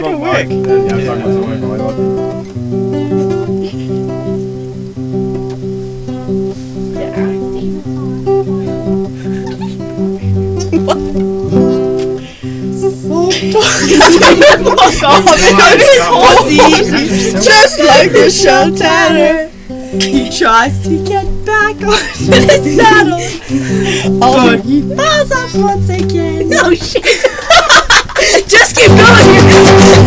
Quick. Yeah, I was talking about someone from my life. Just like the show Tanner, he tries to get back on his saddle. Oh, he falls off once again. No shit. Just keep going.